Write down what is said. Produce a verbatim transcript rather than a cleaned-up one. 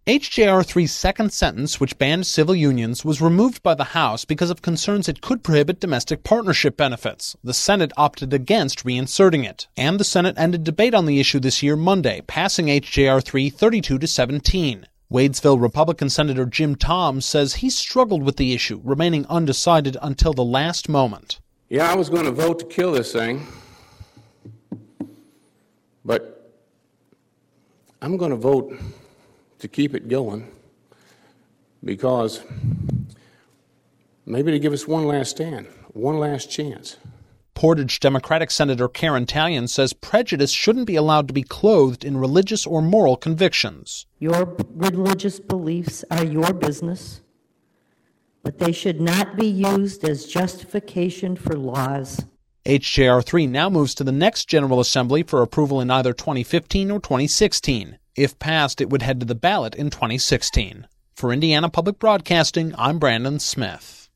H J R three's second sentence, which banned civil unions, was removed by the House because of concerns it could prohibit domestic partnership benefits. The Senate opted against reinserting it, and the Senate ended debate on the issue this year Monday, passing H J R three thirty-two to seventeen. Wadesville Republican Senator Jim Toms says he struggled with the issue, remaining undecided until the last moment. Yeah, I was going to vote to kill this thing, but I'm going to vote to keep it going, because maybe to give us one last stand, one last chance. Portage Democratic Senator Karen Talion says prejudice shouldn't be allowed to be clothed in religious or moral convictions. Your religious beliefs are your business, but they should not be used as justification for laws. H J R three now moves to the next General Assembly for approval in either twenty fifteen or twenty sixteen. If passed, it would head to the ballot in twenty sixteen. For Indiana Public Broadcasting, I'm Brandon Smith.